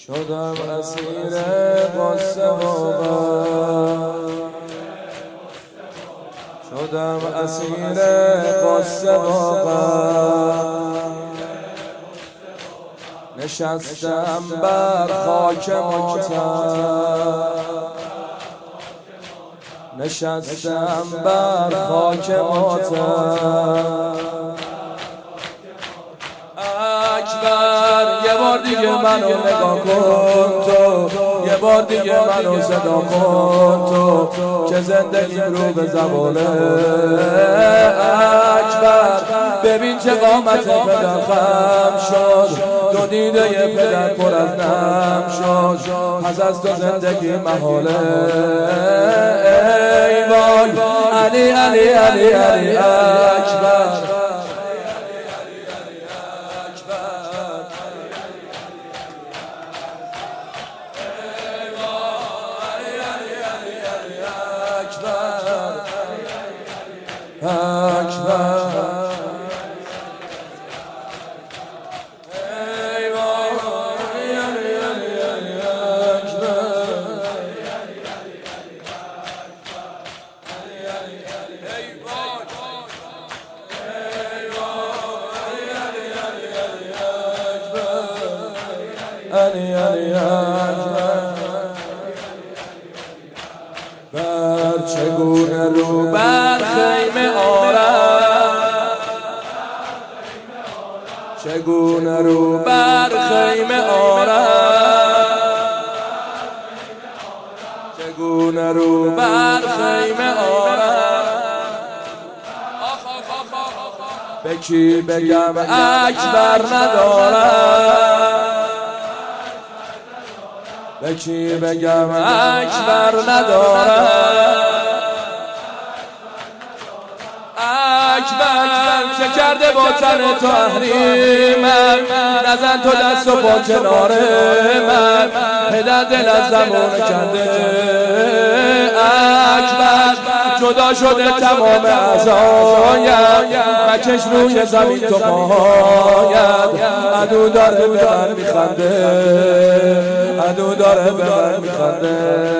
شدم اسیر قصه و غم، شدم اسیر قصه و غم، نشستم بر خاک ماتم، نشستم بر خاک ماتم. اکبر یه بار دیگه منو نگاه کن تو، یه بار دیگه منو صدا کن تو، که زندگیم رو به زبانه. اکبر ببین چه قامت پدر خم شد، دو دیده ی پدر پر از نم شد، پس از تو زندگی محاله. ای وای علی علی علی علی اکبر، علی علی بر چگونه رو بر خیمه آرم، چگونه رو بر خیمه آرم، چگونه رو بر خیمه آرم. به کی بگم اکبر ندارم، به کی بگم اکبر ندارم. اکبر چه کرده با تن تو احریمم، نزن تو دست و با کنار من، پدر دل از زمان کنده. اکبر جدا شده تمام اعضایم، مکش روی زمین تو پاهایم. عدو داره به من میخنده، عدو داره به من میخنده.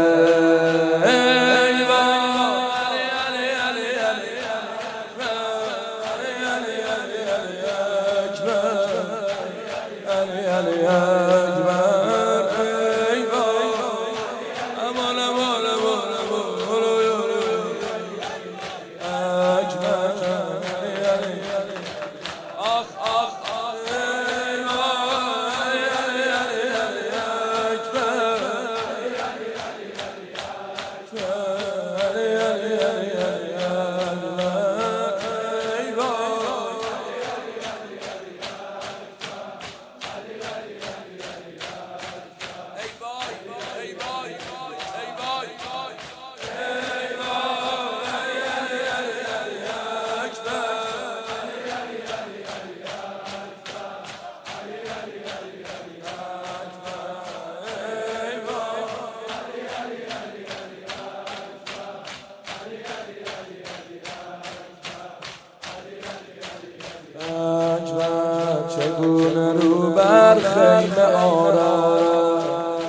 چگونه رو بر خیمه آرم،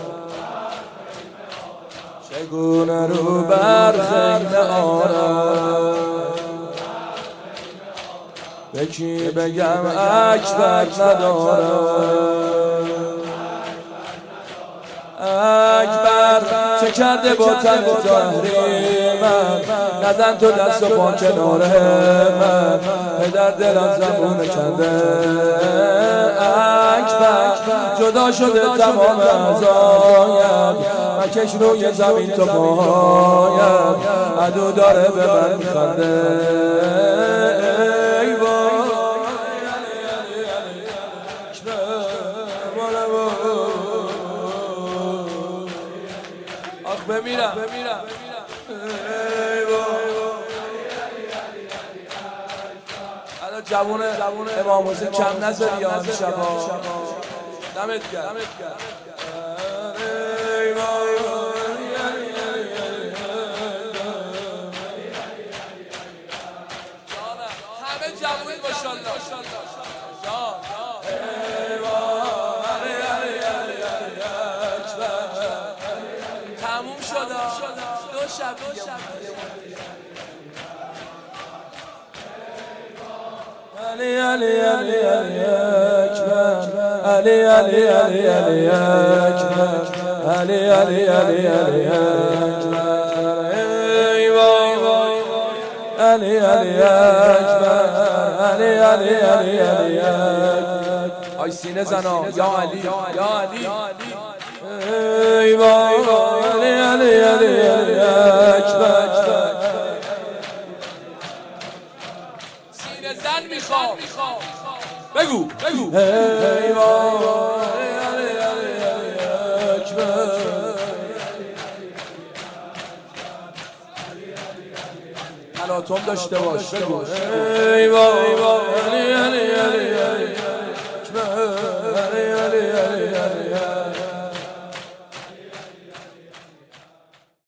چگونه رو بر خیمه آرم. به کی بگم اکبر ندارم. اکبر چه کرده با تن تحریمم، نزن تو دست و پا کنار من، پدر دلم زبون کنده. اکبر جدا شده تمام اعضایم، مکش روی زمین تو پاهایم. عدو داره به من میخنده. ای وای آخ بمیرم. الان جوونه امام حسین کم نذاری یا همین شبا. دمت گرم. همه جوونه ماشاءالله. علی علی علی علی اکبر علی علی علی علی اکبر علی علی علی علی اکبر ای وای علی علی اکبر علی علی علی علی اکبر آی سینه زنا یا علی یا علی ای وای علی علی علی علی اکبر زن میخوام بگو ای وای علی علی علی اکبر تلاطم داشته باش بگو ای وای علی علی علی اکبر علی علی علی علی